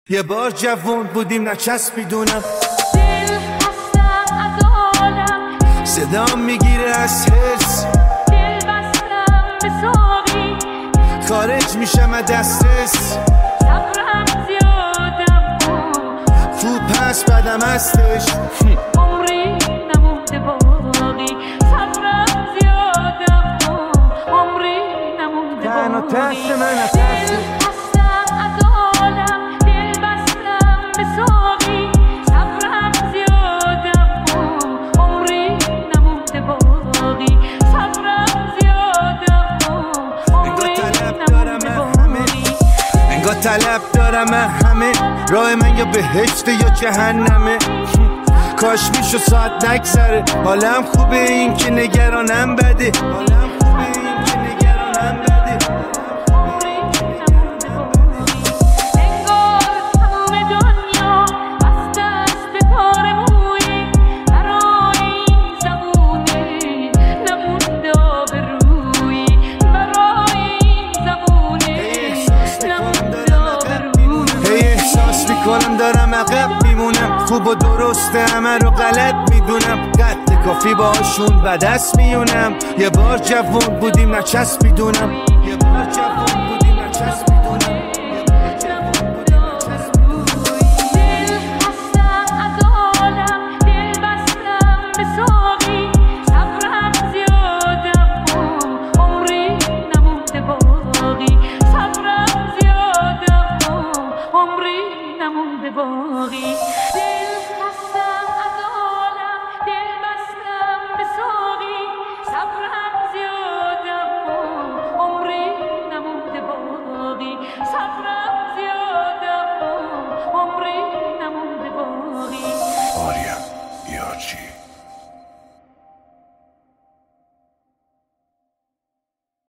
یه بار جوون بودیم نچسبیدونم، دل هستم از عالم، صدام میگیره از حس، دل بستم به ساقی، خارج میشم از دسترس، صبرم زیادم بود، خوب پس بدم هستش، عمری نمونده باقی، صبرم زیادم بود، عمری نمونده تنها باقی. تست من دل هستی، هستم از عالم، دل بستم به ساقی، صبرم زیادم بود، عمری نمونده باقی، صبرم زیادم بود، عمری نمونده باقی. انگار طلب دارم همه، راه من یا بهشت یا جهنمه، کاش میشو ساعت نگذره، حالم خوبه این که نگرانم بده، حالم خوبه این که نگرانم بده. انگار تمام دنیا بسته است به کار مویی، برای این زمونه نمونده آبرویی، برای این زمونه نمونده آبرویی. هی احساس میکنم دارم عقب میمونم، خوب و درسته همه رو غلط میدونم، قد کافی باشون به دست میونم. یه بار جوون بودیم نچسبیدونم، یه بار جوون بودیم نچسبیدونم. دل هستم از عالم، دل بستم به ساقی، صبرم زیادم بود، عمری نمونده باقی، صبرم زیادم بود، عمری نمونده باقی. دل هستم از عالم، دل بستم به ساقی، صبرم زیادم بود، عمری نمونده باقی، صبرم زیادم بود، عمری نمونده باقی. آریا یارچی